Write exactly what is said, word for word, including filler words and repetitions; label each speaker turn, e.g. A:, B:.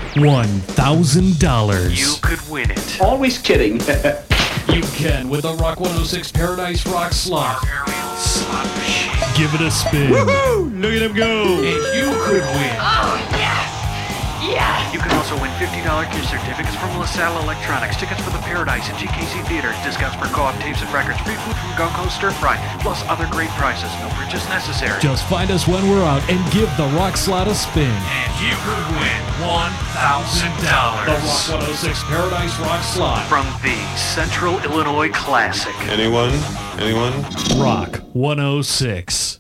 A: one thousand dollars.
B: You could win it.
C: Always kidding.
A: You can with the Rock one oh six Paradise Rock Slot.
B: Aerial slot machine.
A: Give it a spin.
D: Woohoo! Look at him go.
B: And you could win.
E: Oh, yes! Yes!
B: You can also win fifty dollars gift certificates from LaSalle Electronics, tickets for the Paradise and G K C Theaters, discounts for co-op tapes and records, free food from Gunko Stir Fry, plus other great prizes. No purchase necessary.
A: Just find us when we're out and give the Rock Slot a spin.
B: And you could win one thousand dollars.
A: The Rock one oh six Paradise Rock Slot.
B: From the Central Illinois Classic.
D: Anyone? Anyone?
A: Rock one oh six.